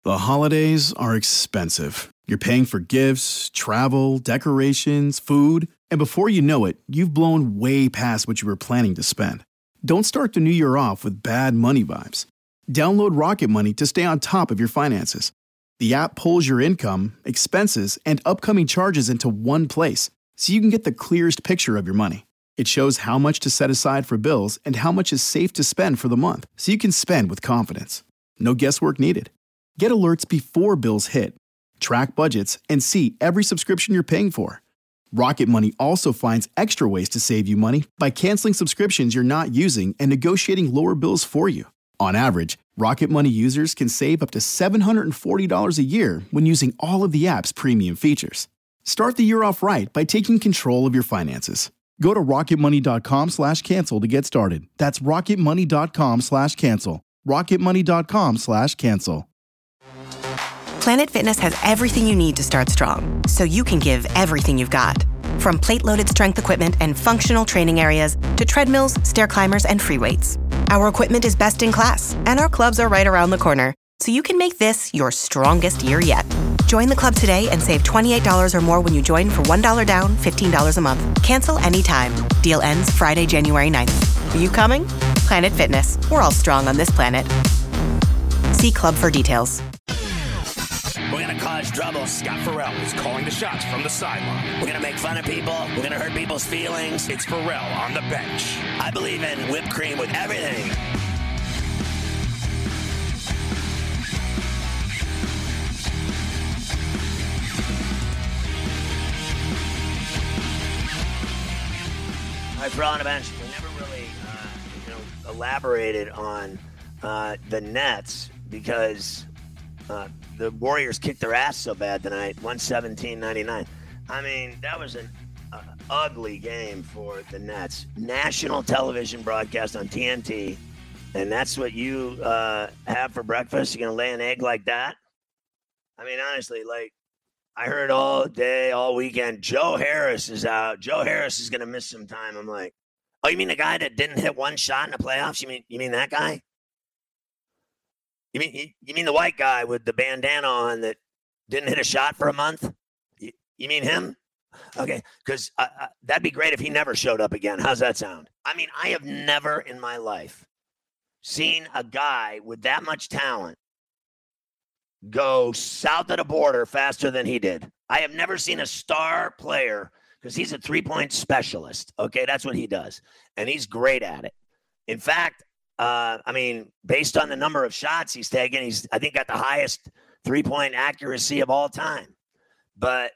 The holidays are expensive. You're paying for gifts, travel, decorations, food, and before you know it, you've blown way past what you were planning to spend. Don't start the new year off with bad money vibes. Download Rocket Money to stay on top of your finances. The app pulls your income, expenses, and upcoming charges into one place, so you can get the clearest picture of your money. It shows how much to set aside for bills and how much is safe to spend for the month, so you can spend with confidence. No guesswork needed. Get alerts before bills hit, track budgets, and see every subscription you're paying for. Rocket Money also finds extra ways to save you money by canceling subscriptions you're not using and negotiating lower bills for you. On average, Rocket Money users can save up to $740 a year when using all of the app's premium features. Start the year off right by taking control of your finances. Go to rocketmoney.com/cancel to get started. That's rocketmoney.com/cancel. rocketmoney.com/cancel. Planet Fitness has everything you need to start strong, so you can give everything you've got. From plate-loaded strength equipment and functional training areas to treadmills, stair climbers, and free weights. Our equipment is best in class, and our clubs are right around the corner, so you can make this your strongest year yet. Join the club today and save $28 or more when you join for $1 down, $15 a month. Cancel anytime. Deal ends Friday, January 9th. Are you coming? Planet Fitness. We're all strong on this planet. See club for details. We're going to cause trouble. Scott Farrell is calling the shots from the sideline. We're going to make fun of people. We're going to hurt people's feelings. It's Farrell on the bench. I believe in whipped cream with everything. All right, Farrell on the bench. We never really elaborated on the Nets because the Warriors kicked their ass so bad tonight, 117-99. I mean, that was an ugly game for the Nets. National television broadcast on TNT, and that's what you have for breakfast? You're going to lay an egg like that? I mean, honestly, like, I heard all day, all weekend, Joe Harris is out. Joe Harris is going to miss some time. I'm like, oh, you mean the guy that didn't hit one shot in the playoffs? You mean that guy? You mean the white guy with the bandana on that didn't hit a shot for a month? You mean him? Okay, because that'd be great if he never showed up again. How's that sound? I mean, I have never in my life seen a guy with that much talent go south of the border faster than he did. I have never seen a star player, because he's a three-point specialist. Okay, that's what he does, and he's great at it. In fact, I mean, based on the number of shots he's taken, he's, I think, got the highest three-point accuracy of all time. But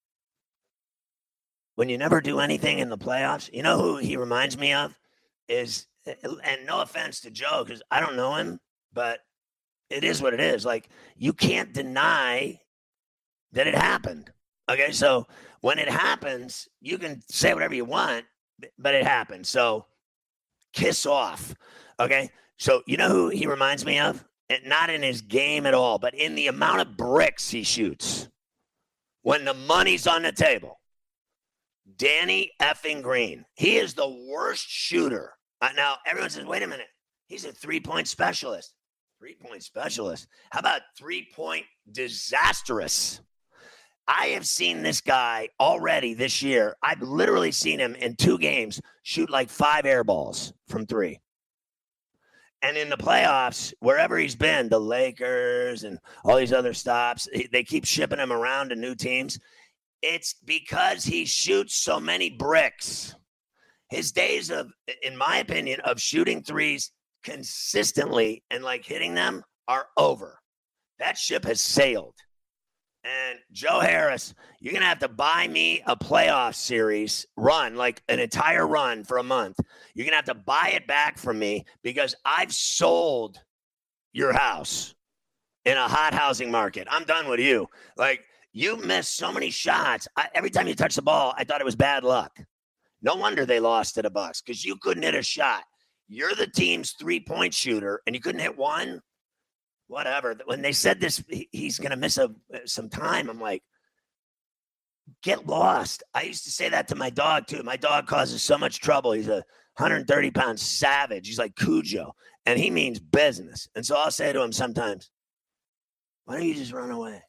when you never do anything in the playoffs, you know who he reminds me of is, and no offense to Joe, because I don't know him, but it is what it is. Like, you can't deny that it happened. Okay, so when it happens, you can say whatever you want, but it happened. So kiss off. Okay, so you know who he reminds me of? And not in his game at all, but in the amount of bricks he shoots when the money's on the table. Danny effing Green. He is the worst shooter. Now, everyone says, wait a minute. He's a three-point specialist. Three-point specialist. How about three-point disastrous? I have seen this guy already this year. I've literally seen him in 2 games shoot like 5 air balls from 3. And in the playoffs, wherever he's been, the Lakers and all these other stops, they keep shipping him around to new teams. It's because he shoots so many bricks. His days of, in my opinion, of shooting threes consistently and like hitting them are over. That ship has sailed. And Joe Harris, you're going to have to buy me a playoff series run, like an entire run for a month. You're going to have to buy it back from me because I've sold your house in a hot housing market. I'm done with you. Like, you missed so many shots. Every time you touch the ball, I thought it was bad luck. No wonder they lost to the Bucks because you couldn't hit a shot. You're the team's three-point shooter, and you couldn't hit one? Whatever. When they said this, he's going to miss some time, I'm like, get lost. I used to say that to my dog, too. My dog causes so much trouble. He's a 130-pound savage. He's like Cujo, and he means business. And so I'll say to him sometimes, Why don't you just run away?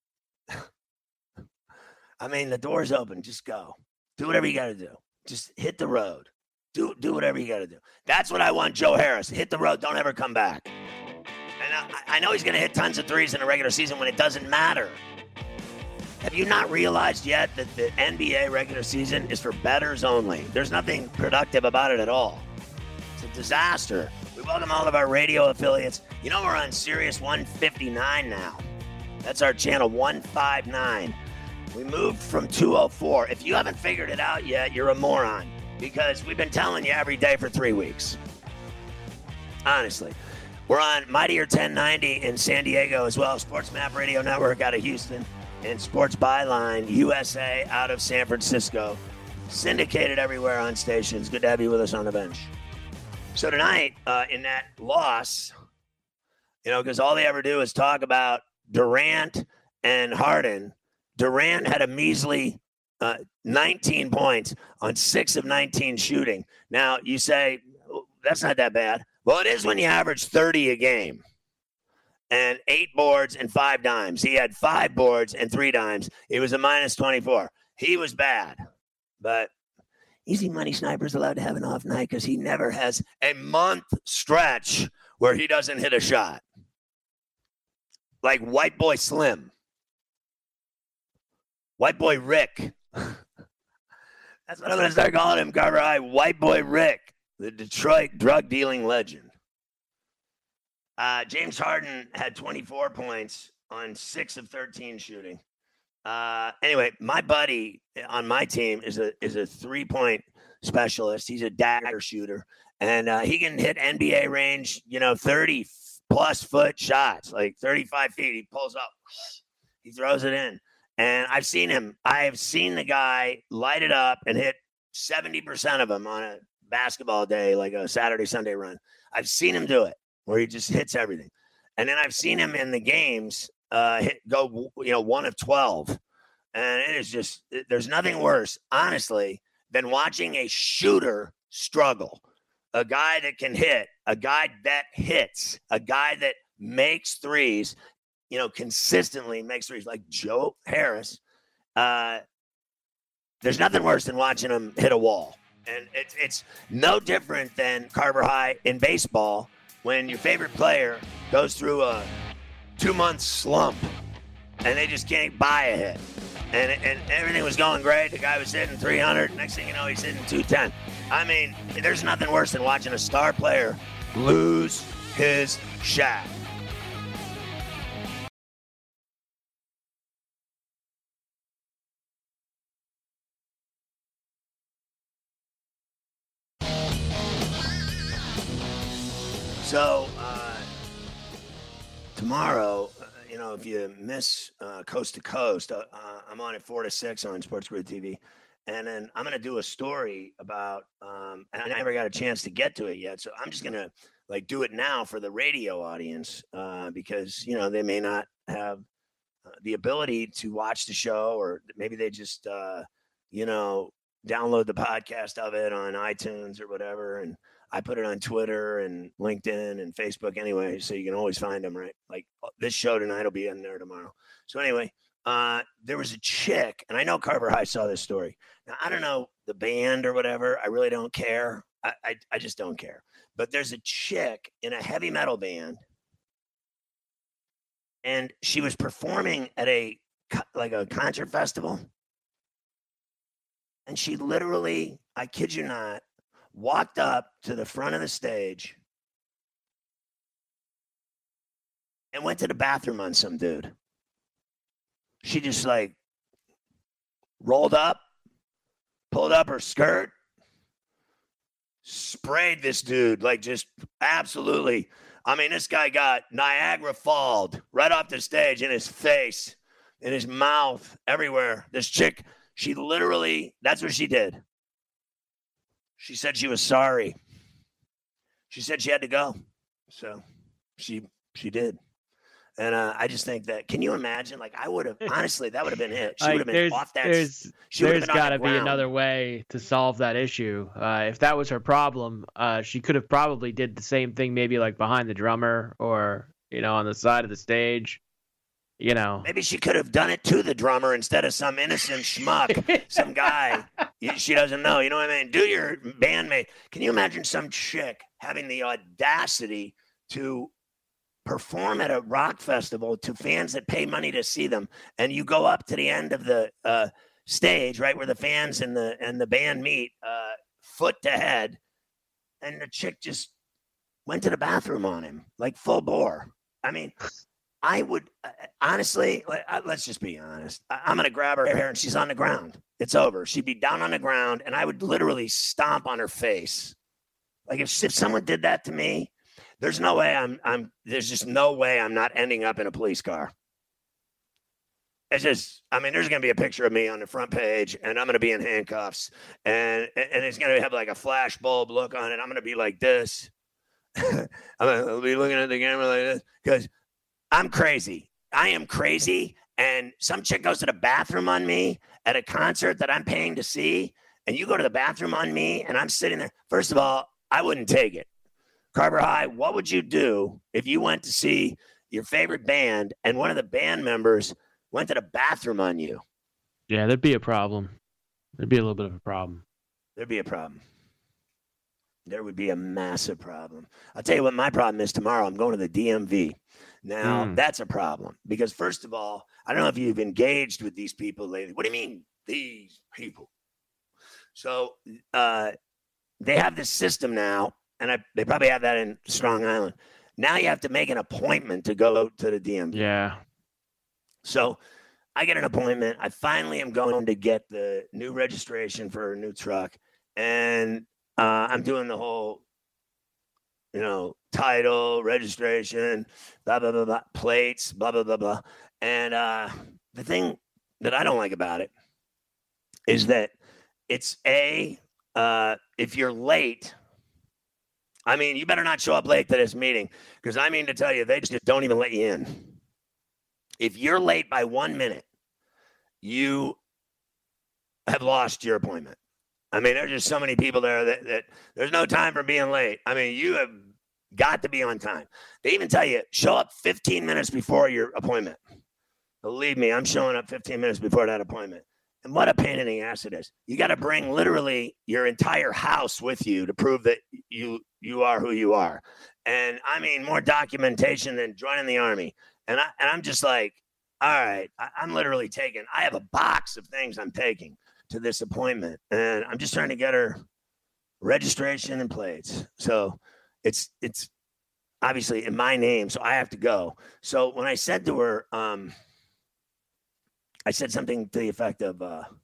I mean, the door's open. Just go. Do whatever you got to do. Just hit the road. Do whatever you got to do. That's what I want Joe Harris. Hit the road. Don't ever come back. And I know he's going to hit tons of threes in the regular season when it doesn't matter. Have you not realized yet that the NBA regular season is for bettors only? There's nothing productive about it at all. It's a disaster. We welcome all of our radio affiliates. You know, we're on Sirius 159 now. That's our channel 159. We moved from 204. If you haven't figured it out yet, you're a moron, because we've been telling you every day for 3 weeks. Honestly. We're on Mightier 1090 in San Diego as well. Sports Map Radio Network out of Houston, and Sports Byline USA out of San Francisco. Syndicated everywhere on stations. Good to have you with us on the bench. So tonight, in that loss, you know, because all they ever do is talk about Durant and Harden. Durant had a measly 19 points on 6 of 19 shooting. Now, you say, that's not that bad. Well, it is when you average 30 a game and 8 boards and 5 dimes. He had 5 boards and 3 dimes. He was a minus 24. He was bad. But Easy Money Sniper's allowed to have an off night because he never has a month stretch where he doesn't hit a shot. Like White Boy Slim. White Boy Rick. That's what I'm going to start calling him, Carver High. White Boy Rick. The Detroit drug-dealing legend. James Harden had 24 points on 6 of 13 shooting. Anyway, my buddy on my team is a 3-point specialist. He's a dagger shooter, and he can hit NBA range, 30-plus foot shots, like 35 feet. He pulls up. He throws it in. And I've seen him. I have seen the guy light it up and hit 70% of them on a basketball day, like a Saturday, Sunday run. I've seen him do it where he just hits everything. And then I've seen him in the games go 1 of 12. And it is just, there's nothing worse, honestly, than watching a shooter struggle. A guy that can hit, a guy that hits, a guy that makes threes, consistently makes threes, like Joe Harris. There's nothing worse than watching him hit a wall. And it's no different than Carver High in baseball when your favorite player goes through a 2-month slump and they just can't buy a hit. And everything was going great. The guy was hitting 300. Next thing you know, he's hitting 210. I mean, there's nothing worse than watching a star player lose his shot. So, tomorrow, if you miss Coast to Coast, I'm on at 4 to 6 on Sports Grid TV. And then I'm going to do a story about, and I never got a chance to get to it yet. So I'm just going to do it now for the radio audience because, they may not have the ability to watch the show, or maybe they just, download the podcast of it on iTunes or whatever. And I put it on Twitter and LinkedIn and Facebook anyway, so you can always find them, right? Like this show tonight will be in there tomorrow. So anyway, there was a chick, and I know Carver High saw this story. Now, I don't know the band or whatever. I really don't care. I just don't care. But there's a chick in a heavy metal band, and she was performing at a concert festival. And she literally, I kid you not, walked up to the front of the stage and went to the bathroom on some dude. She just rolled up, pulled up her skirt, sprayed this dude, just absolutely. I mean, this guy got Niagara Falled right off the stage, in his face, in his mouth, everywhere. This chick, she literally, that's what she did. She said she was sorry. She said she had to go. So she did. And I just think that, can you imagine? I would have, honestly, that would have been it. She would have been off that. There's got to be another way to solve that issue. If that was her problem, she could have probably did the same thing, maybe behind the drummer or, on the side of the stage. you know. Maybe she could have done it to the drummer instead of some innocent schmuck, some guy she doesn't know. You know what I mean? Do your bandmate. Can you imagine some chick having the audacity to perform at a rock festival to fans that pay money to see them, and you go up to the end of the stage, right where the fans and the band meet, foot to head, and the chick just went to the bathroom on him, like full bore. I mean, I would honestly, let's just be honest. I'm going to grab her hair and she's on the ground. It's over. She'd be down on the ground and I would literally stomp on her face. Like if someone did that to me, there's no way there's just no way I'm not ending up in a police car. It's just, I mean, there's going to be a picture of me on the front page and I'm going to be in handcuffs and it's going to have like a flash bulb look on it. I'm going to be like this. I'm going to be looking at the camera like this because I'm crazy. I am crazy. And some chick goes to the bathroom on me at a concert that I'm paying to see. And you go to the bathroom on me and I'm sitting there. First of all, I wouldn't take it. Carver High, what would you do if you went to see your favorite band and one of the band members went to the bathroom on you? Yeah, there'd be a problem. There'd be a little bit of a problem. There'd be a problem. There would be a massive problem. I'll tell you what my problem is tomorrow. I'm going to the DMV. Now, that's a problem because, first of all, I don't know if you've engaged with these people lately. What do you mean, these people? So they have this system now, and they probably have that in Strong Island. Now you have to make an appointment to go to the DMV. Yeah. So I get an appointment. I finally am going to get the new registration for a new truck, and I'm doing the whole, title, registration, blah, blah, blah, blah, plates, blah, blah, blah, blah. And the thing that I don't like about it is that it's if you're late, I mean, you better not show up late to this meeting because I mean to tell you, they just don't even let you in. If you're late by 1 minute, you have lost your appointment. I mean, there's just so many people there that there's no time for being late. I mean, you have got to be on time. They even tell you, show up 15 minutes before your appointment. Believe me, I'm showing up 15 minutes before that appointment. And what a pain in the ass it is. You got to bring literally your entire house with you to prove that you are who you are. And I mean, more documentation than joining the Army. And I'm just like, all right, I'm literally I have a box of things I'm taking to this appointment, and I'm just trying to get her registration and plates. So it's obviously in my name, so I have to go. So when I said to her, I said something to the effect of,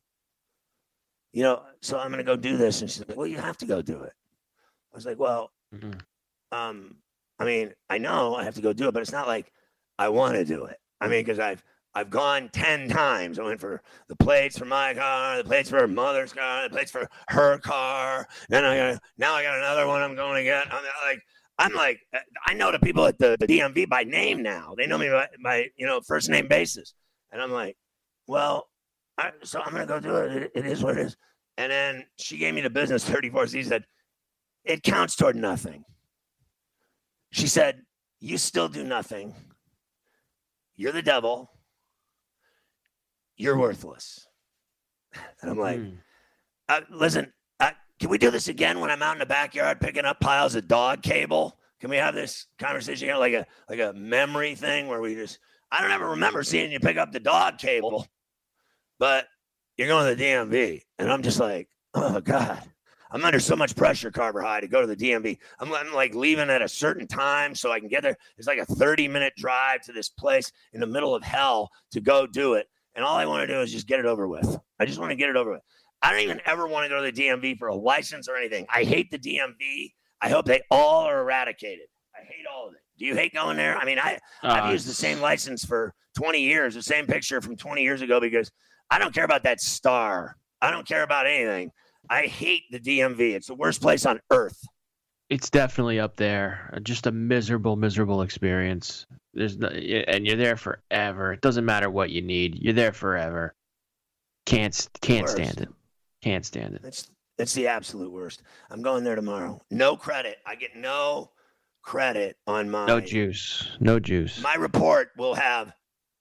so I'm going to go do this. And she's like, well, you have to go do it. I was like, well, I mean, I know I have to go do it, but it's not like I want to do it. I mean, because I've gone 10 times. I went for the plates for my car, the plates for her mother's car, the plates for her car. Then I got another one I'm going to get. I'm like, I know the people at the DMV by name now. They know me by first name basis. And I'm like, well, so I'm going to go do it. It is what it is. And then she gave me the business 34. She said, it counts toward nothing. She said, you still do nothing. You're the devil. You're worthless. And I'm like, listen, can we do this again when I'm out in the backyard picking up piles of dog cable? Can we have this conversation here like a memory thing where I don't ever remember seeing you pick up the dog cable, but you're going to the DMV. And I'm just like, oh God, I'm under so much pressure, Carver High, to go to the DMV. I'm like leaving at a certain time so I can get there. It's like a 30-minute drive to this place in the middle of hell to go do it. And all I want to do is just get it over with. I just want to get it over with. I don't even ever want to go to the DMV for a license or anything. I hate the DMV. I hope they all are eradicated. I hate all of it. Do you hate going there? I mean, I've used the same license for 20 years, the same picture from 20 years ago, because I don't care about that star. I don't care about anything. I hate the DMV. It's the worst place on earth. It's definitely up there. Just a miserable, miserable experience. And you're there forever. It doesn't matter what you need. You're there forever. Can't stand it. Can't stand it. It's the absolute worst. I'm going there tomorrow. No credit. I get no credit on my... No juice. No juice. My report will have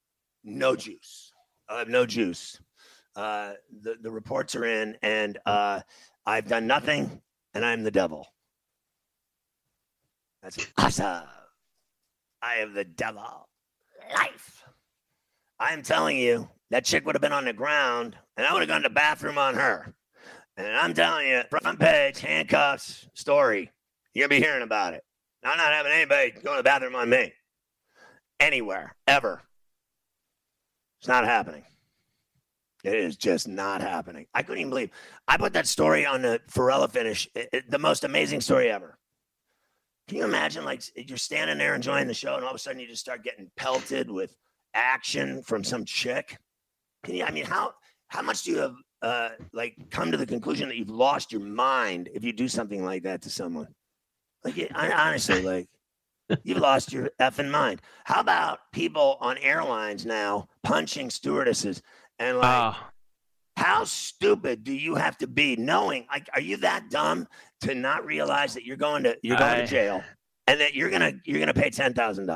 no juice. No juice. The reports are in, and I've done nothing, and I'm the devil. That's awesome. I am the devil. Life. I'm telling you, that chick would have been on the ground, and I would have gone to the bathroom on her. And I'm telling you, front page, handcuffs, story. You're going to be hearing about it. I'm not having anybody go to the bathroom on me. Anywhere, ever. It's not happening. It is just not happening. I couldn't even believe. I put that story on the Ferrella finish, the most amazing story ever. Can you imagine, like, you're standing there enjoying the show, and all of a sudden you just start getting pelted with action from some chick? How much do you have, come to the conclusion that you've lost your mind if you do something like that to someone? Honestly, you've lost your effing mind. How about people on airlines now punching stewardesses and how stupid do you have to be knowing, are you that dumb to not realize that you're going to jail and that you're gonna pay $10,000?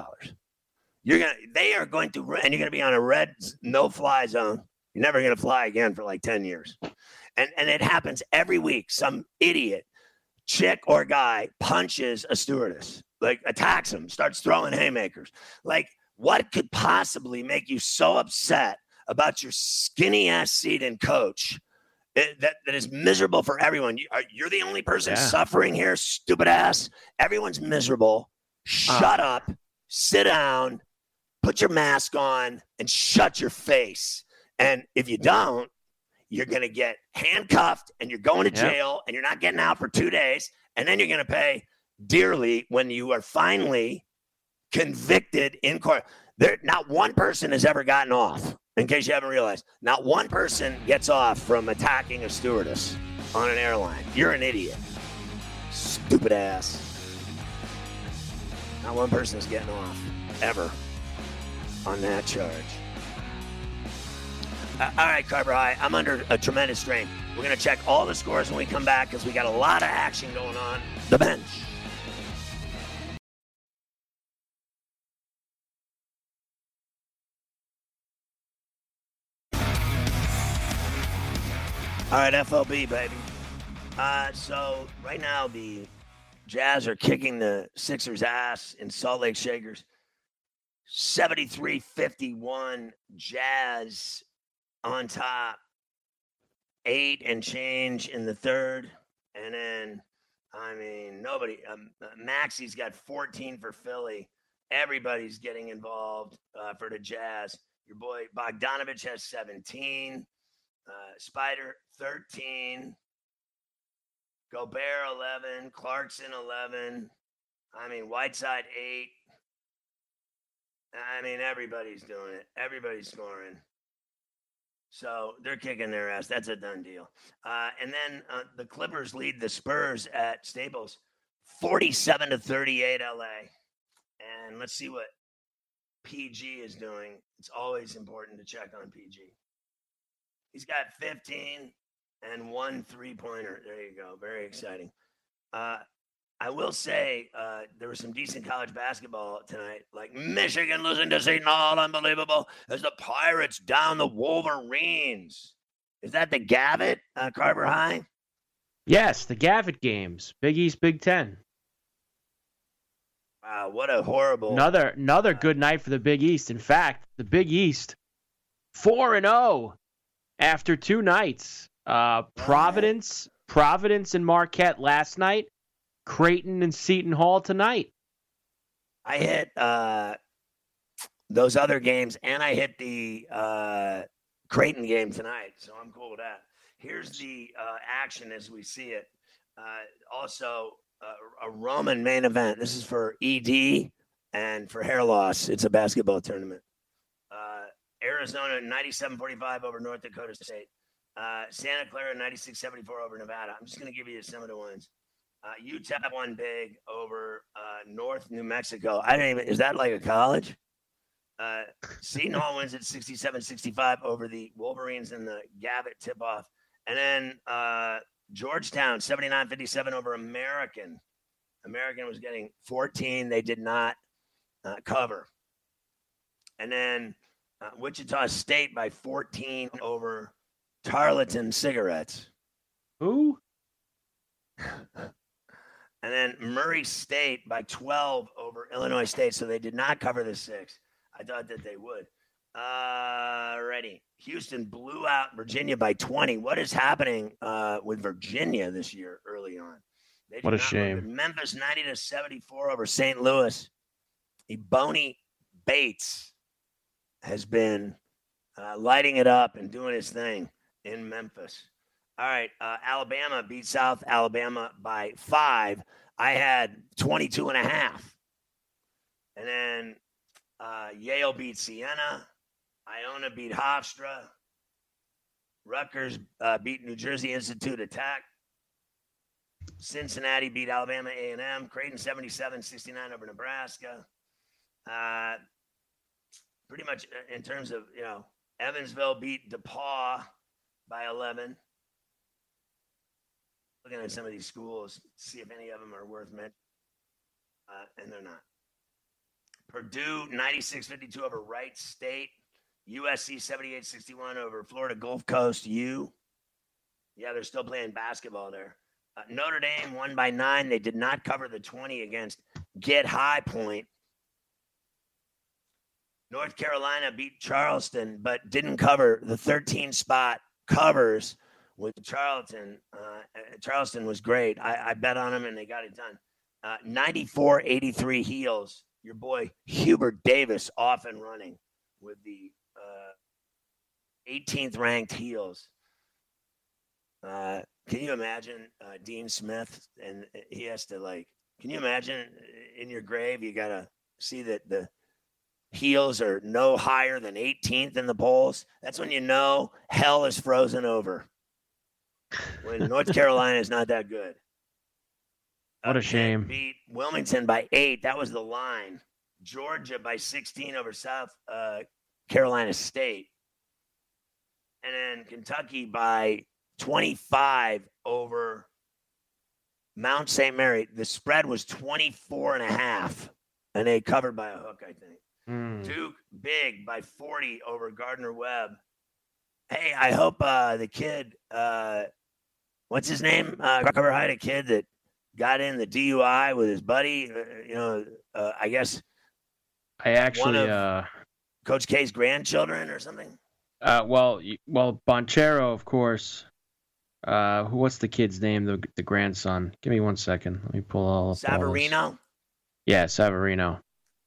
They are going to, and you're gonna be on a red no-fly zone. You're never gonna fly again for like 10 years. And it happens every week. Some idiot, chick or guy, punches a stewardess, like attacks him, starts throwing haymakers. Like, what could possibly make you so upset about your skinny ass seat and coach that is miserable for everyone? You're the only person suffering here, stupid ass. Everyone's miserable. Shut up, sit down, put your mask on, and shut your face. And if you don't, you're going to get handcuffed and you're going to jail and you're not getting out for 2 days. And then you're going to pay dearly when you are finally convicted in court. Not one person has ever gotten off, in case you haven't realized. Not one person gets off from attacking a stewardess on an airline. You're an idiot. Stupid ass. Not one person is getting off, ever, on that charge. All right, Carver High, I'm under a tremendous strain. We're going to check all the scores when we come back because we got a lot of action going on. The bench. All right, FLB, baby. So right now the Jazz are kicking the Sixers' ass in Salt Lake Shakers. 73-51, Jazz on top. 8 and change in the third. And then, nobody. Maxi's got 14 for Philly. Everybody's getting involved for the Jazz. Your boy Bogdanovich has 17. Spider 13. Gobert 11. Clarkson 11. Whiteside 8. Everybody's doing it. Everybody's scoring. So they're kicking their ass. That's a done deal. And then the Clippers lead the Spurs at Staples 47-38 LA. And let's see what PG is doing. It's always important to check on PG. He's got 15 and 1 3-pointer. There you go. Very exciting. I will say there was some decent college basketball tonight, like Michigan losing to Seton Hall, unbelievable, as the Pirates down the Wolverines. Is that the Gavitt, Carver High? Yes, the Gavitt games. Big East, Big Ten. Wow, what a horrible. Another good night for the Big East. In fact, the Big East, 4-0 after 2 nights. Providence and Marquette last night. Creighton and Seton Hall tonight. I hit those other games, and I hit the Creighton game tonight, so I'm cool with that. Here's the action as we see it. Also, a Roman main event. This is for ED and for hair loss. It's a basketball tournament. Arizona 97-45 over North Dakota State. Santa Clara 96-74 over Nevada. I'm just going to give you some of the ones. Utah won big over North New Mexico. Is that like a college? Seton Hall wins at 67-65 over the Wolverines in the Gavitt tip-off. And then Georgetown, 79-57 over American. American was getting 14. They did not cover. And then Wichita State by 14 over Tarleton Cigarettes. Who? And then Murray State by 12 over Illinois State. So they did not cover the 6. I thought that they would. Ready. Houston blew out Virginia by 20. What is happening with Virginia this year early on? What a shame. Memphis 90-74 over St. Louis. Ebony Bates has been lighting it up and doing his thing in Memphis. All right, Alabama beat South Alabama by 5. I had 22.5. And then Yale beat Siena. Iona beat Hofstra. Rutgers beat New Jersey Institute of Tech. Cincinnati beat Alabama A&M. Creighton 77-69 over Nebraska. Pretty much in terms of, Evansville beat DePaul by 11. Looking at some of these schools, see if any of them are worth mentioning, and they're not. Purdue 96-52 over Wright State. USC 78-61 over Florida Gulf Coast U. Yeah, they're still playing basketball there. Notre Dame won by 9. They did not cover the 20 against Get High Point. North Carolina beat Charleston, but didn't cover. The 13 spot covers with Charleston. Charleston was great. I bet on them, and they got it done. 94-83 Heels. Your boy Hubert Davis off and running with the 18th ranked Heels. Can you imagine Dean Smith? And he has to can you imagine in your grave, you got to see that the Heels are no higher than 18th in the polls. That's when you know hell is frozen over. When North Carolina is not that good. What a shame. Beat Wilmington by 8. That was the line. Georgia by 16 over South Carolina State. And then Kentucky by 25 over Mount St. Mary. The spread was 24.5, and they covered by a hook, I think. Duke big by 40 over Gardner-Webb. Hey, I hope the kid, what's his name? Cover High, the kid that got in the DUI with his buddy. I guess. I actually one of Coach K's grandchildren or something. Well, Bonchero, of course. What's the kid's name? The grandson. Give me 1 second. Let me pull all up. Savarino. Yeah, Savarino.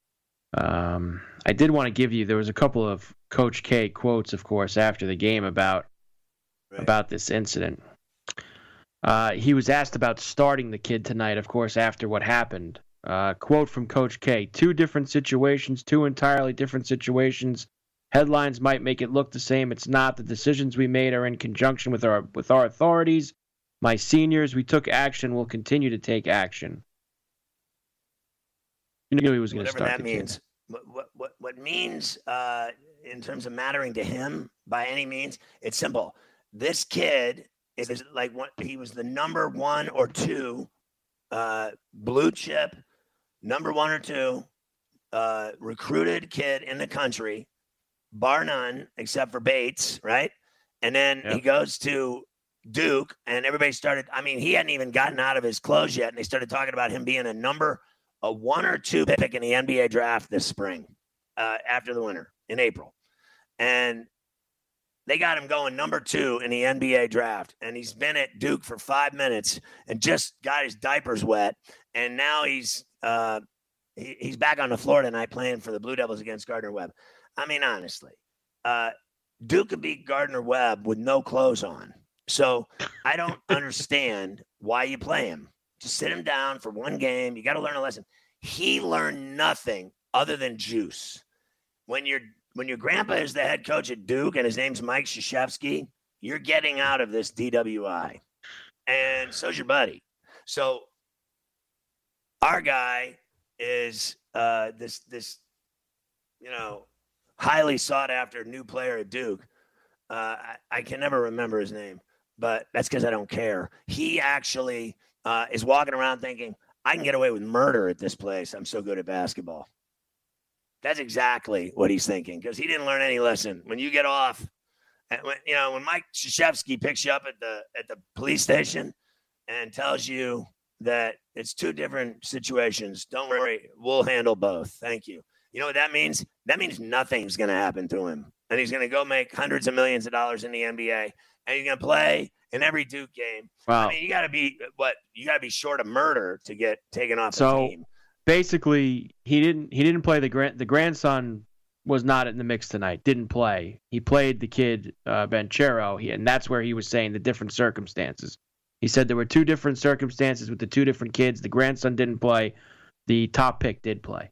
I did want to give you. There was a couple of Coach K quotes, of course, after the game about this incident. He was asked about starting the kid tonight, of course, after what happened. Quote from Coach K: 2 different situations, 2 entirely different situations. Headlines might make it look the same. It's not. The decisions we made are in conjunction with our authorities. My seniors, we took action. We'll continue to take action. You knew he was going to start. Whatever that means. What means in terms of mattering to him by any means? It's simple. This kid is he was the number 1 or 2 blue chip, number 1 or 2 recruited kid in the country, bar none, except for Bates, right? And then he goes to Duke, and everybody started. I mean, he hadn't even gotten out of his clothes yet, and they started talking about him being a 1 or 2 pick in the NBA draft this spring, after the winter in April, and they got him going number 2 in the NBA draft, and he's been at Duke for 5 minutes and just got his diapers wet, and now he's back on the floor tonight playing for the Blue Devils against Gardner-Webb. I mean, honestly, Duke could beat Gardner-Webb with no clothes on. So I don't understand why you play him. Just sit him down for 1 game. You got to learn a lesson. He learned nothing other than juice. When your grandpa is the head coach at Duke and his name's Mike Krzyzewski, you're getting out of this DWI. And so's your buddy. So our guy is this highly sought after new player at Duke. I can never remember his name, but that's because I don't care. He actually is walking around thinking, I can get away with murder at this place. I'm so good at basketball. That's exactly what he's thinking because he didn't learn any lesson. When you get off, when Mike Krzyzewski picks you up at the police station and tells you that it's two different situations, don't worry, we'll handle both. Thank you. You know what that means? That means nothing's going to happen to him. And he's going to go make hundreds of millions of dollars in the NBA. And he's going to play in every Duke game. Wow. I mean, you got to be short of murder to get taken off the team. Basically, he didn't play the grandson was not in the mix tonight. Didn't play. He played the kid Banchero, and that's where he was saying the different circumstances. He said there were two different circumstances with the two different kids. The grandson didn't play. The top pick did play.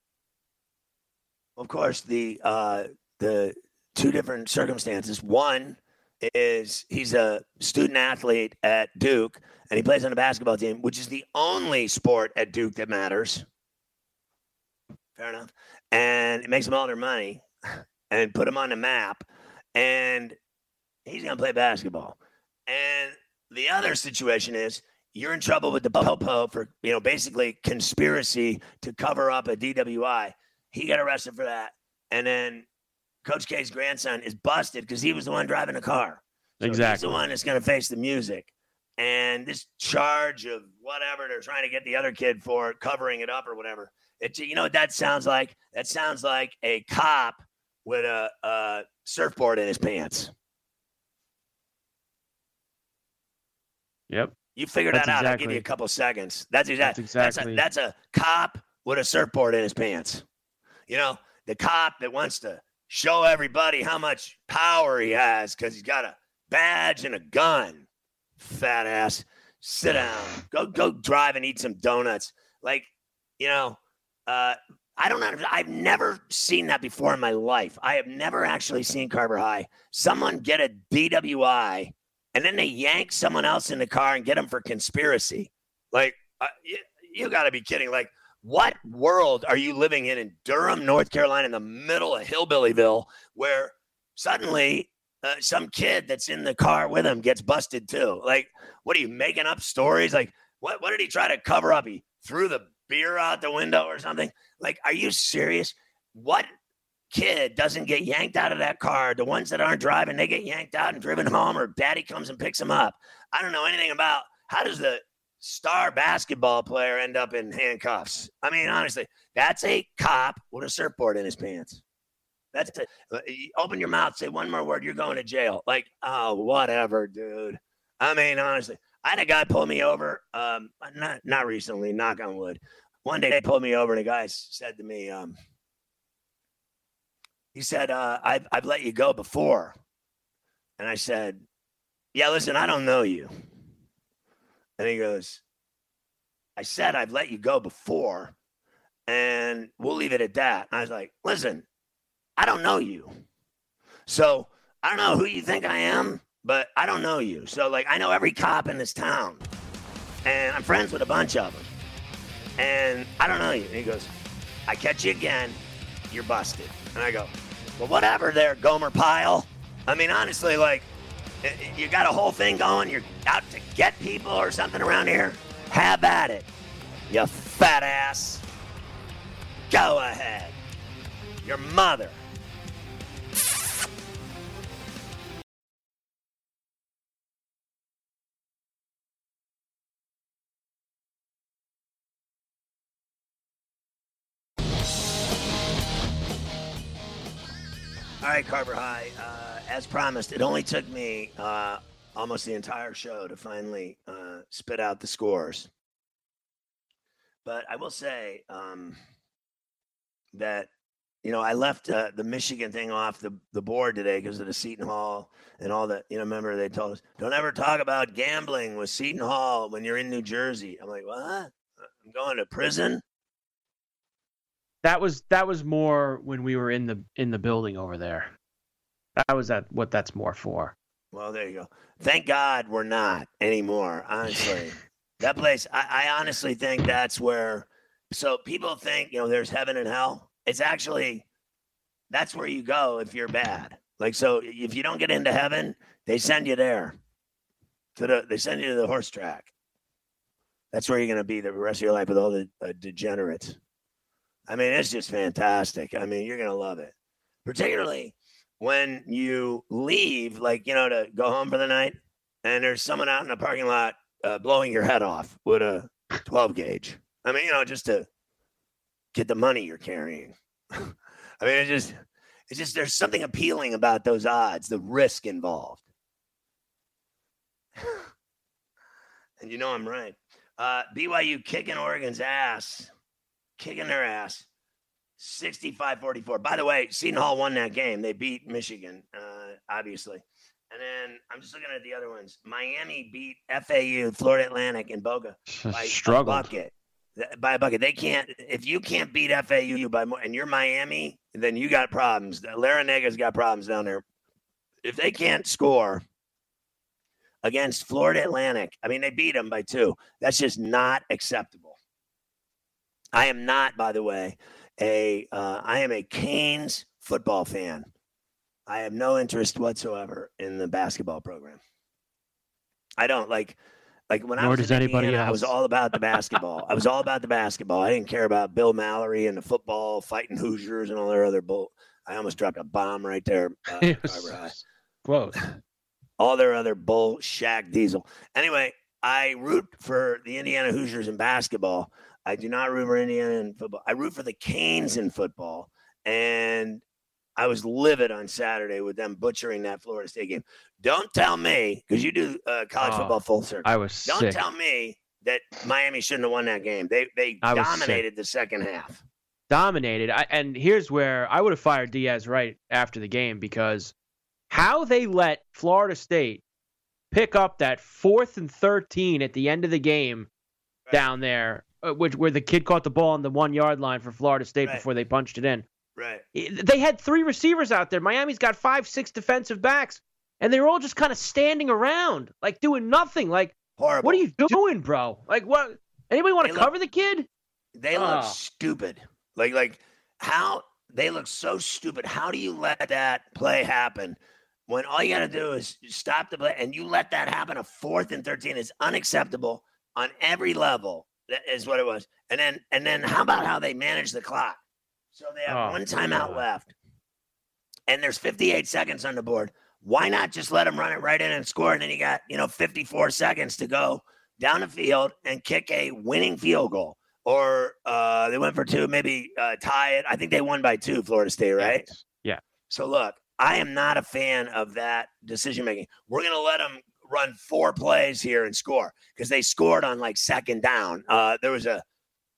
Of course, the two different circumstances. One is he's a student athlete at Duke, and he plays on a basketball team, which is the only sport at Duke that matters. Fair enough. And it makes them all their money and put them on the map. And he's going to play basketball. And the other situation is you're in trouble with the Popo for, basically conspiracy to cover up a DWI. He got arrested for that. And then Coach K's grandson is busted because he was the one driving the car. So exactly. He's the one that's going to face the music. And this charge of whatever they're trying to get the other kid for, covering it up or whatever. You know what that sounds like? That sounds like a cop with a surfboard in his pants. Yep. You figure that out. I'll give you a couple seconds. That's a cop with a surfboard in his pants. The cop that wants to show everybody how much power he has because he's got a badge and a gun. Fat ass. Sit down. Go drive and eat some donuts. I don't know. I've never seen that before in my life. I have never actually seen Carver High. Someone get a DWI and then they yank someone else in the car and get them for conspiracy. You got to be kidding. What world are you living in Durham, North Carolina, in the middle of Hillbillyville, where suddenly some kid that's in the car with him gets busted too? What are you making up stories? What did he try to cover up? He threw the beer out the window or something? Are you serious? What kid doesn't get yanked out of that car? The ones that aren't driving, they get yanked out and driven home, or daddy comes and picks them up. I don't know anything about how does the star basketball player end up in handcuffs. I mean, honestly, that's a cop with a surfboard in his pants. That's it. Open your mouth, say one more word, you're going to jail. Oh, whatever, dude. I mean, honestly, I had a guy pull me over, not recently, knock on wood. One day they pulled me over and the guy said to me, he said, I've let you go before. And I said, yeah, listen, I don't know you. And he goes, I said I've let you go before, and we'll leave it at that. And I was like, listen, I don't know you. So I don't know who you think I am, but I don't know you. So, I know every cop in this town, and I'm friends with a bunch of them, and I don't know you. And he goes, I catch you again, you're busted. And I go, well, whatever there, Gomer Pyle. I mean, honestly, you got a whole thing going. You're out to get people or something around here. Have at it, you fat ass. Go ahead. Your mother. All right, Carver High. As promised, it only took me almost the entire show to finally spit out the scores. But I will say that, I left the Michigan thing off the board today because of the Seton Hall and all that. Remember they told us, don't ever talk about gambling with Seton Hall when you're in New Jersey. I'm like, what? I'm going to prison? That was more when we were in the building over there. That was what that's more for. Well, there you go. Thank God we're not anymore. Honestly, that place. I honestly think that's where. So people think there's heaven and hell. It's actually that's where you go if you're bad. So if you don't get into heaven, they send you there. They send you to the horse track. That's where you're going to be the rest of your life with all the degenerates. I mean, it's just fantastic. I mean, you're going to love it, particularly when you leave, like, to go home for the night, and there's someone out in the parking lot blowing your head off with a 12 gauge. I mean, just to get the money you're carrying. I mean, it's just there's something appealing about those odds, the risk involved. And I'm right. BYU kicking Oregon's ass, kicking their ass, 65-44. By the way, Seton Hall won that game. They beat Michigan, obviously. And then I'm just looking at the other ones. Miami beat FAU, Florida Atlantic, and Boca by a bucket. By a bucket. They can't. If you can't beat FAU by more, and you're Miami, then you got problems. Larenega's got problems down there. If they can't score against Florida Atlantic, I mean, they beat them by 2. That's just not acceptable. I am not, by the way, I am a Canes football fan. I have no interest whatsoever in the basketball program. I don't like when I was in Indiana, I was all about the basketball. I didn't care about Bill Mallory and the football, fighting Hoosiers and all their other bull. I almost dropped a bomb right there. Close. All their other bull, Shaq Diesel. Anyway, I root for the Indiana Hoosiers in basketball. I do not root for Indiana in football. I root for the Canes in football. And I was livid on Saturday with them butchering that Florida State game. Don't tell me, because you do college football full circle. Don't tell me that Miami shouldn't have won that game. They dominated the second half. Dominated. And here's where I would have fired Diaz right after the game, because how they let Florida State pick up that 4th and 13 at the end of the game down there, where the kid caught the ball on the 1-yard line for Florida State before they punched it in. Right. They had 3 receivers out there. Miami's got 5-6 defensive backs, and they were all just kind of standing around, like doing nothing. Like, horrible. What are you doing, bro? Like, what? Anybody want to cover the kid? They look stupid. Like how they look so stupid. How do you let that play happen when all you got to do is stop the play, and you let that happen? A 4th and 13 is unacceptable on every level. That is what it was. And then how about how they manage the clock? So they have one timeout left, and there's 58 seconds on the board. Why not just let them run it right in and score? And then you got, 54 seconds to go down the field and kick a winning field goal. Or they went for 2, maybe tie it. I think they won by 2, Florida State, right? Yeah. So look, I am not a fan of that decision-making. We're going to let them run 4 plays here and score, because they scored on like second down. There was a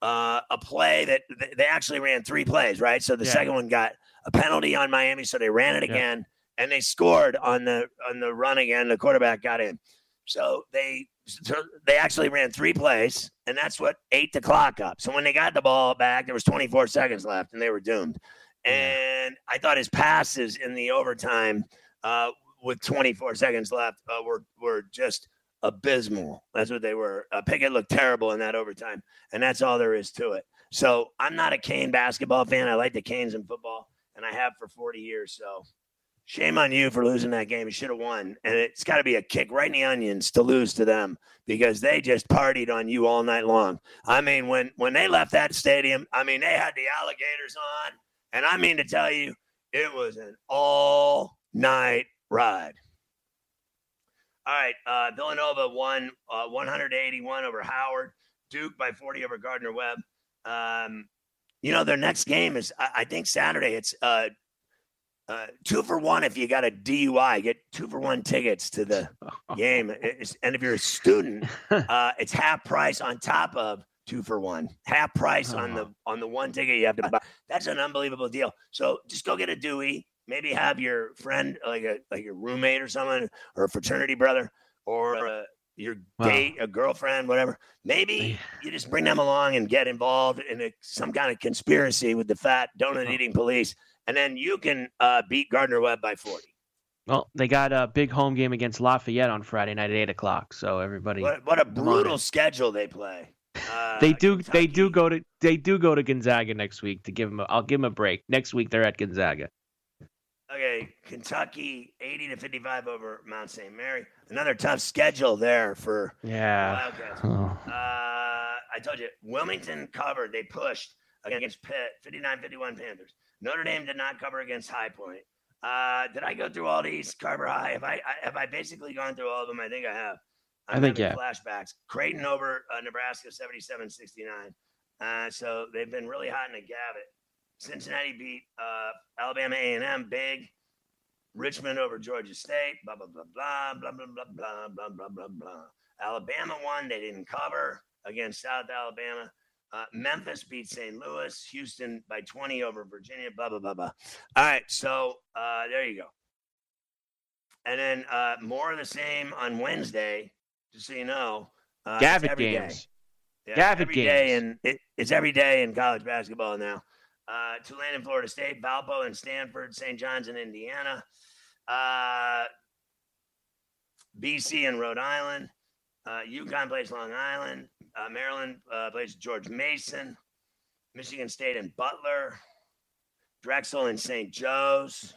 play that they actually ran 3 plays, right? So the second one got a penalty on Miami, so they ran it again, and they scored on the run again. The quarterback got in. So they actually ran 3 plays, and that's what ate the clock up. So when they got the ball back, there was 24 seconds left, and they were doomed. And I thought his passes in the overtime with 24 seconds left were just abysmal. That's what they were. Pickett looked terrible in that overtime, and that's all there is to it. So I'm not a Cane basketball fan. I like the Canes in football, and I have for 40 years. So shame on you for losing that game. You should have won, and it's got to be a kick right in the onions to lose to them, because they just partied on you all night long. I mean, when they left that stadium, I mean, they had the alligators on, and I mean to tell you, it was an all-night ride. All right, Villanova won 181 over Howard. Duke by 40 over Gardner-Webb. Their next game is, I think, Saturday. It's 2 for 1 if you got a DUI. Get 2 for 1 tickets to the game. And if you're a student, it's half price on top of 2 for 1. Half price on the one ticket you have to buy. That's an unbelievable deal. So just go get a Dewey. Maybe have your friend, like your roommate or someone, or a fraternity brother, or your date, a girlfriend, whatever. Maybe you just bring them along and get involved in some kind of conspiracy with the fat donut-eating police, and then you can beat Gardner-Webb by 40. Well, they got a big home game against Lafayette on Friday night at 8:00. So everybody, what a brutal schedule they play. They do go to Gonzaga next week to give them. I'll give them a break. Next week they're at Gonzaga. Okay, Kentucky 80-55 over Mount St. Mary. Another tough schedule there for Wildcats. I told you, Wilmington covered. They pushed. against Pitt, 59-51 Panthers. Notre Dame did not cover against High Point. Did I go through all these? Carver High? Have I basically gone through all of them? I think I have. I think, yeah. Flashbacks. Creighton over Nebraska, 77-69. So they've been really hot in the Gavitt. Cincinnati beat Alabama A&M big. Richmond over Georgia State. Blah, blah, blah, blah, blah, blah, blah, blah, blah, blah, blah, blah. Alabama won. They didn't cover against South Alabama. Memphis beat St. Louis. Houston by 20 over Virginia. Blah, blah, blah, blah. All right. So there you go. And then more of the same on Wednesday, just so you know. Gavitt games. Yeah, Gavitt games. It's every day in college basketball now. Tulane and Florida State, Valpo and Stanford, St. John's in Indiana, BC and Rhode Island, UConn plays Long Island, Maryland plays George Mason, Michigan State and Butler, Drexel and St. Joe's,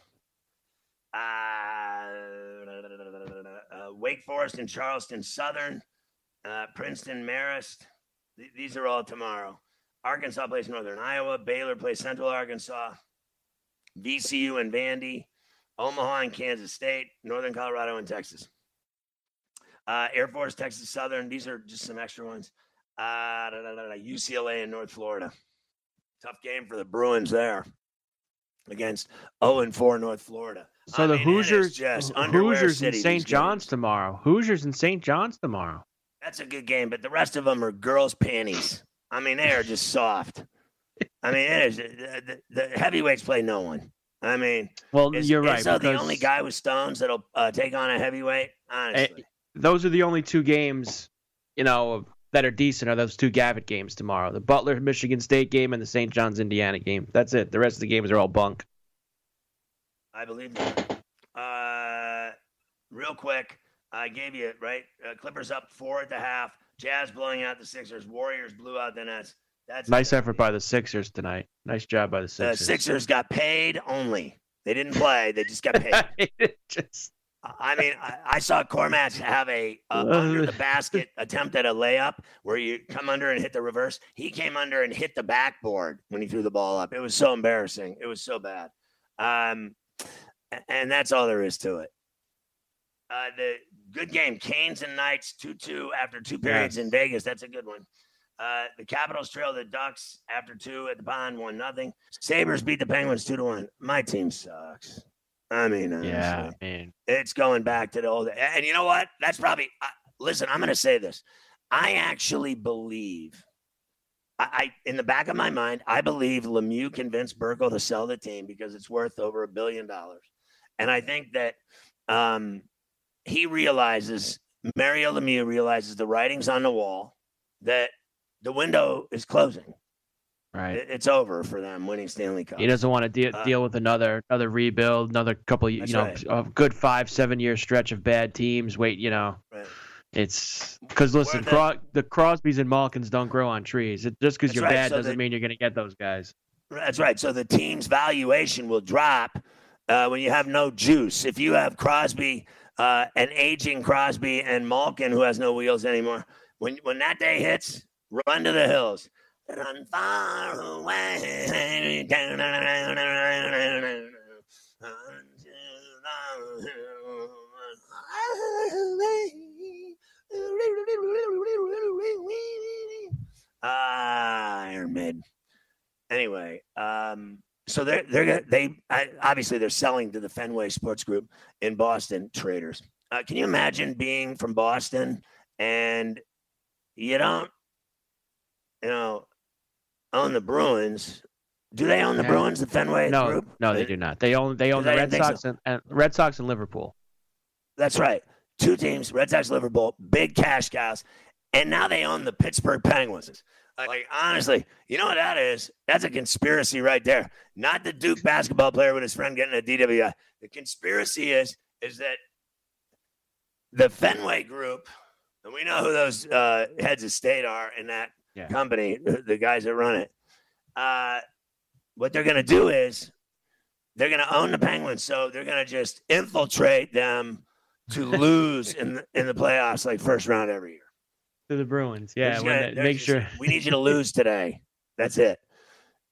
Wake Forest and Charleston Southern, Princeton Marist. These are all tomorrow. Arkansas plays Northern Iowa. Baylor plays Central Arkansas. VCU and Vandy. Omaha and Kansas State. Northern Colorado and Texas. Air Force, Texas Southern. These are just some extra ones. UCLA and North Florida. Tough game for the Bruins there against 0-4 North Florida. So the Hoosiers in St. John's tomorrow. Hoosiers in St. John's tomorrow. That's a good game, but the rest of them are girls' panties. I mean, they are just soft. I mean, it is the heavyweights play no one. I mean, well, you're right. So the only guy with stones that'll take on a heavyweight, honestly. Those are the only two games, that are decent. Are those two Gavitt games tomorrow? The Butler Michigan State game and the St. John's Indiana game. That's it. The rest of the games are all bunk. I believe that. Real quick, I gave you it right. Clippers up 4 at the half. Jazz blowing out the Sixers. Warriors blew out the Nets. That's nice effort by the Sixers tonight. Nice job by the Sixers. The Sixers got paid only. They didn't play. They just got paid. I mean, I saw Cormac have a under the basket attempt at a layup where you come under and hit the reverse. He came under and hit the backboard when he threw the ball up. It was so embarrassing. It was so bad. And that's all there is to it. The good game, Canes and Knights, 2-2 after 2 periods in Vegas. That's a good one. The Capitals trail the Ducks after 2 at the Pond, 1-0. Sabres beat the Penguins 2-1. My team sucks. I mean, honestly, it's going back to the old. And you know what? That's probably. Listen, I'm going to say this. I actually believe. I in the back of my mind, I believe Lemieux convinced Burkle to sell the team because it's worth over $1 billion, and I think that. He realizes, Mario Lemieux realizes the writing's on the wall, that the window is closing. Right. It's over for them winning Stanley Cup. He doesn't want to deal with another rebuild, another couple, a good 5-7 year stretch of bad teams. Right. It's because, listen, the Crosbys and Malkins don't grow on trees. Just because you're bad doesn't mean you're going to get those guys. That's right. So the team's valuation will drop when you have no juice. If you have Crosby, an aging Crosby and Malkin who has no wheels anymore. When that day hits, run to the hills. Run far away. Iron Maiden. Anyway, so they obviously they're selling to the Fenway Sports Group in Boston, traders. Can you imagine being from Boston and you don't, own the Bruins? Do they own the Bruins, the Fenway Group? No, they do not. They own the Red Sox and Red Sox and Liverpool. That's right. 2 teams, Red Sox, Liverpool, big cash cows, and now they own the Pittsburgh Penguins. Like, honestly, you know what that is? That's a conspiracy right there. Not the Duke basketball player with his friend getting a DWI. The conspiracy is that the Fenway Group, and we know who those heads of state are in that company, the guys that run it. What they're going to do is they're going to own the Penguins, so they're going to just infiltrate them to lose in the playoffs, like first round every year. To the Bruins, make sure. We need you to lose today. That's it.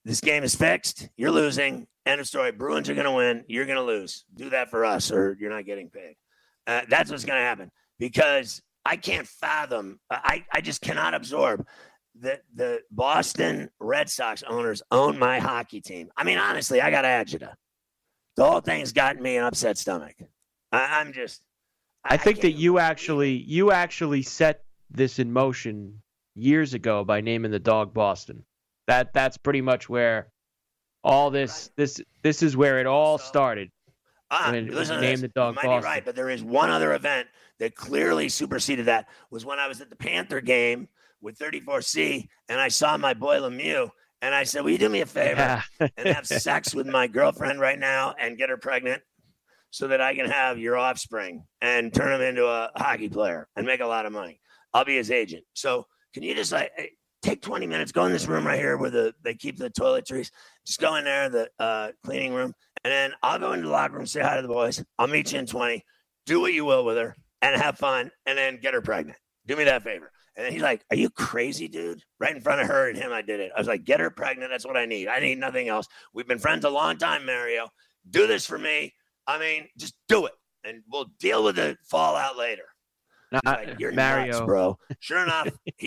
This game is fixed. You're losing. End of story. Bruins are going to win. You're going to lose. Do that for us or you're not getting paid. That's what's going to happen because I can't fathom. I just cannot absorb that the Boston Red Sox owners own my hockey team. I mean, honestly, I got agita. The whole thing's gotten me an upset stomach. I think that you actually set this in motion years ago by naming the dog Boston. That's pretty much where all this is where it all started. Listen, name the dog Boston. Be right, but there is one other event that clearly superseded that. Was when I was at the Panther game with 34C, and I saw my boy Lemieux, and I said, "Will you do me a favor and have sex with my girlfriend right now and get her pregnant, so that I can have your offspring and turn him into a hockey player and make a lot of money? I'll be his agent. So can you just take 20 minutes, go in this room right here where they keep the toiletries. Just go in there, the cleaning room, and then I'll go into the locker room, say hi to the boys. I'll meet you in 20. Do what you will with her and have fun, and then get her pregnant. Do me that favor." And then he's like, "Are you crazy, dude?" Right in front of her and him, I did it. I was like, "Get her pregnant. That's what I need. I need nothing else. We've been friends a long time, Mario. Do this for me. I mean, just do it, and we'll deal with the fallout later." Like, you're Mario, nuts, bro. Sure enough,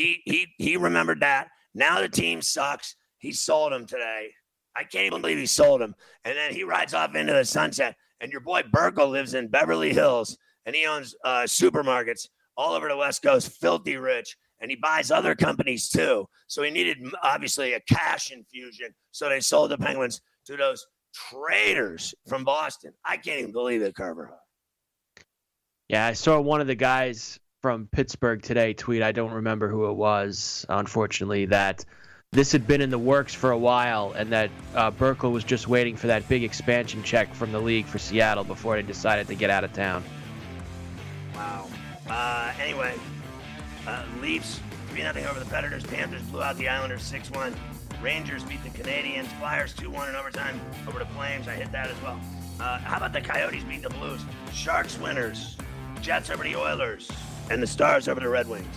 he remembered that. Now the team sucks. He sold him today. I can't even believe he sold him. And then he rides off into the sunset. And your boy Burkle lives in Beverly Hills, and he owns supermarkets all over the West Coast, filthy rich. And he buys other companies too. So he needed, obviously, a cash infusion. So they sold the Penguins to those traitors from Boston. I can't even believe it, Carver. Yeah, I saw one of the guys from Pittsburgh today tweet, I don't remember who it was, unfortunately, that this had been in the works for a while and that Burkle was just waiting for that big expansion check from the league for Seattle before they decided to get out of town. Wow. Anyway, Leafs 3-0 over the Predators. Panthers blew out the Islanders 6-1. Rangers beat the Canadiens. Flyers 2-1 in overtime over the Flames. I hit that as well. How about the Coyotes beat the Blues? Sharks winners. Jets over the Oilers. And the Stars over the Red Wings.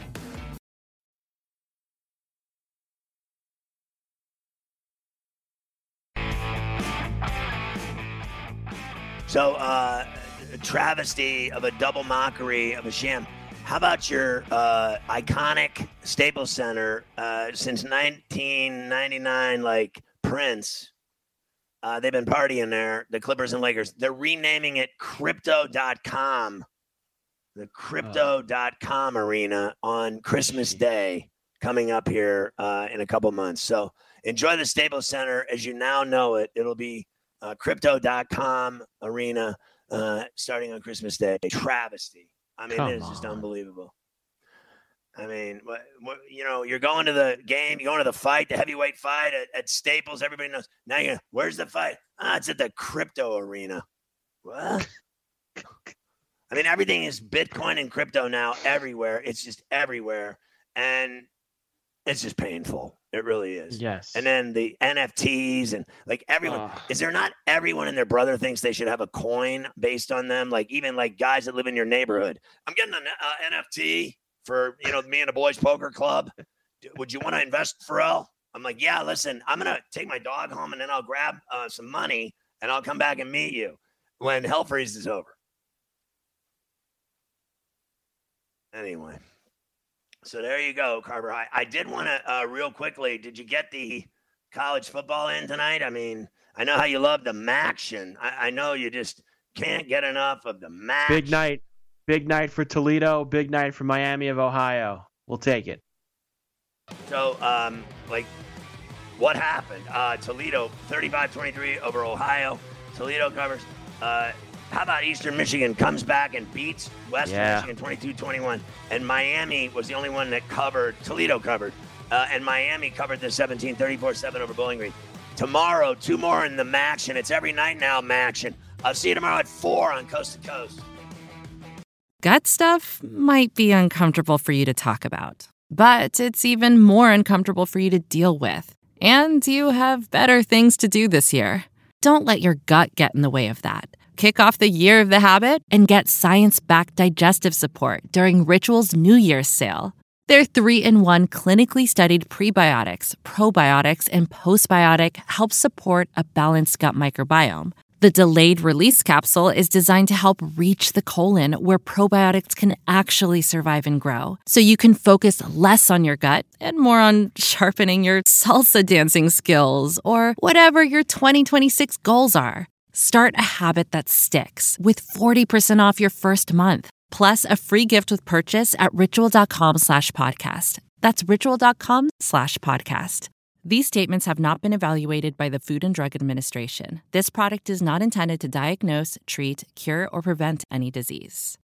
So, travesty of a double mockery of a sham. How about your iconic Staples Center since 1999, like Prince? They've been partying there, the Clippers and Lakers. They're renaming it Crypto.com. The Crypto.com arena on Christmas Day coming up here in a couple months. So enjoy the Staples Center as you now know it. It'll be Crypto.com arena starting on Christmas Day. Travesty. I mean, it is just unbelievable. I mean, what, you're going to the game, you're going to the fight, the heavyweight fight at Staples. Everybody knows. Now where's the fight? It's at the crypto arena. What? I mean, everything is Bitcoin and crypto now everywhere. It's just everywhere. And it's just painful. It really is. Yes. And then the NFTs and like everyone, is there not everyone and their brother thinks they should have a coin based on them? Like even like guys that live in your neighborhood. I'm getting an NFT for, me and the boys poker club. Would you want to invest, Pharrell? I'm like, yeah, listen, I'm going to take my dog home and then I'll grab some money and I'll come back and meet you when Hell Freeze is over. Anyway, so there you go, Carver. I did want to real quickly. Did you get the college football in tonight? I mean, I know how you love the Maction. I know you just can't get enough of the Mac. Big night for Toledo. Big night for Miami of Ohio. We'll take it. So, what happened? Toledo 35-23 over Ohio. Toledo covers. How about Eastern Michigan comes back and beats Western Michigan 22-21? And Miami was the only one that covered. Toledo covered. And Miami covered the 34-7 over Bowling Green. Tomorrow, 2 more in the Maction. It's every night now, Maction. I'll see you tomorrow at 4 on Coast to Coast. Gut stuff might be uncomfortable for you to talk about, but it's even more uncomfortable for you to deal with. And you have better things to do this year. Don't let your gut get in the way of that. Kick off the year of the habit and get science-backed digestive support during Ritual's New Year's sale. Their 3-in-1 clinically studied prebiotics, probiotics, and postbiotic help support a balanced gut microbiome. The delayed release capsule is designed to help reach the colon where probiotics can actually survive and grow, so you can focus less on your gut and more on sharpening your salsa dancing skills or whatever your 2026 goals are. Start a habit that sticks with 40% off your first month, plus a free gift with purchase at ritual.com/podcast. That's ritual.com/podcast. These statements have not been evaluated by the Food and Drug Administration. This product is not intended to diagnose, treat, cure, or prevent any disease.